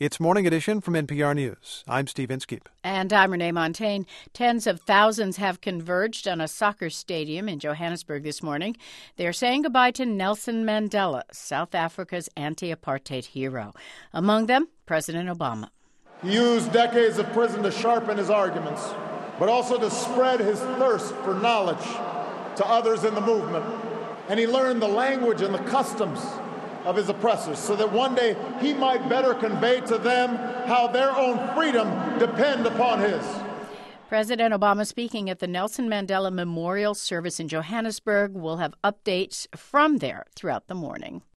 It's Morning Edition from NPR News. I'm Steve Inskeep. And I'm Renee Montagne. Tens of thousands have converged on a soccer stadium in Johannesburg this morning. They're saying goodbye to Nelson Mandela, South Africa's anti-apartheid hero. Among them, President Obama. He used decades of prison to sharpen his arguments, but also to spread his thirst for knowledge to others in the movement. And he learned the language and the customs of his oppressors so that one day he might better convey to them how their own freedom depend upon his. President Obama speaking at the Nelson Mandela Memorial Service in Johannesburg. Will have updates from there throughout the morning.